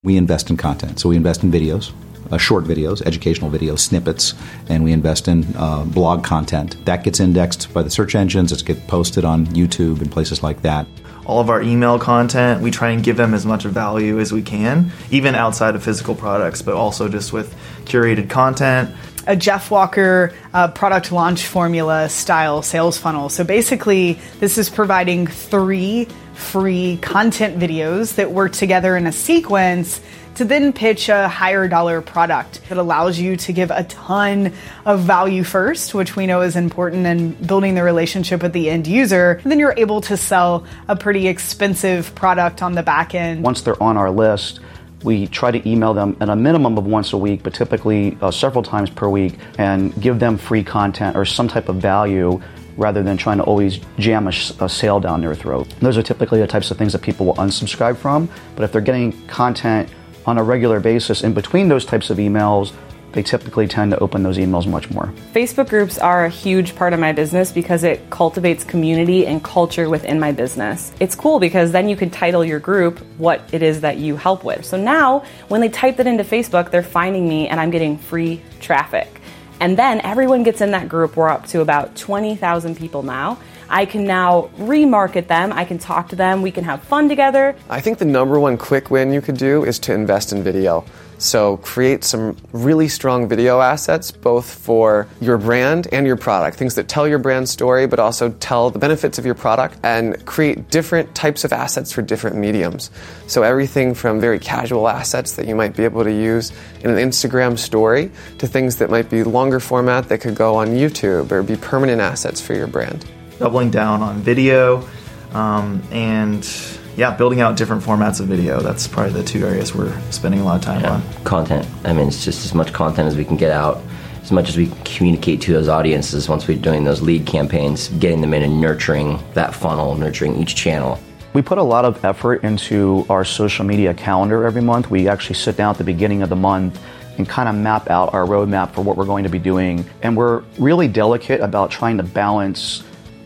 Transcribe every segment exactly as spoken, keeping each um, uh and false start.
We invest in content. So we invest in videos, uh, short videos, educational videos, snippets, and we invest in uh, blog content. That gets indexed by the search engines. It gets posted on YouTube and places like that. All of our email content, we try and give them as much value as we can, even outside of physical products, but also just with curated content. A Jeff Walker uh, product launch formula style sales funnel. So basically, this is providing three free content videos that work together in a sequence to then pitch a higher dollar product. It allows you to give a ton of value first, which we know is important in building the relationship with the end user. And then you're able to sell a pretty expensive product on the back end. Once they're on our list, we try to email them at a minimum of once a week, but typically uh, several times per week, and give them free content or some type of value rather than trying to always jam a, a sale down their throat. Those are typically the types of things that people will unsubscribe from, but if they're getting content on a regular basis in between those types of emails, they typically tend to open those emails much more. Facebook groups are a huge part of my business because it cultivates community and culture within my business. It's cool because then you can title your group what it is that you help with. So now when they type that into Facebook, they're finding me and I'm getting free traffic. And then everyone gets in that group. We're up to about twenty thousand people now. I can now remarket them. I can talk to them. We can have fun together. I think the number one quick win you could do is to invest in video. So create some really strong video assets, both for your brand and your product, things that tell your brand story, but also tell the benefits of your product, and create different types of assets for different mediums. So everything from very casual assets that you might be able to use in an Instagram story to things that might be longer format that could go on YouTube or be permanent assets for your brand. Doubling down on video um, and yeah, building out different formats of video. That's probably the two areas we're spending a lot of time yeah. on. Content. I mean, it's just as much content as we can get out, as much as we can communicate to those audiences once we're doing those lead campaigns, getting them in and nurturing that funnel, nurturing each channel. We put a lot of effort into our social media calendar every month. We actually sit down at the beginning of the month and kind of map out our roadmap for what we're going to be doing. And we're really delicate about trying to balance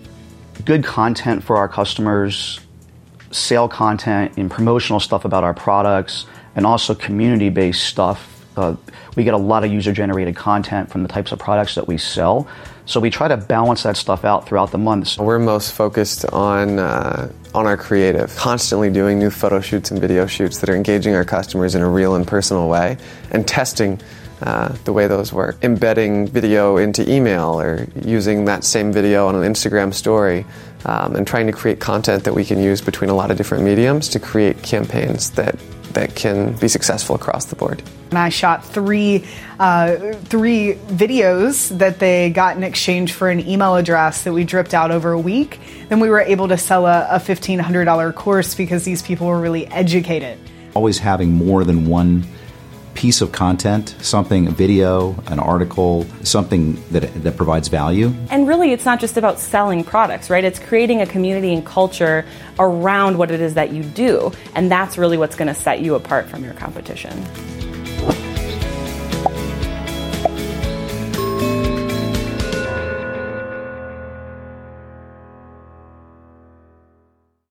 good content for our customers, sale content and promotional stuff about our products, and also community-based stuff. Uh, we get a lot of user-generated content from the types of products that we sell. So we try to balance that stuff out throughout the months. We're most focused on uh, on our creative, constantly doing new photo shoots and video shoots that are engaging our customers in a real and personal way, and testing uh, the way those work. Embedding video into email or using that same video on an Instagram story, um, and trying to create content that we can use between a lot of different mediums to create campaigns that that can be successful across the board. And I shot three uh, three videos that they got in exchange for an email address that we dripped out over a week. Then we were able to sell a, a fifteen hundred dollars course because these people were really educated. Always having more than one piece of content, something, a video, an article, something that that provides value. And really, it's not just about selling products, right? It's creating a community and culture around what it is that you do. And that's really what's going to set you apart from your competition.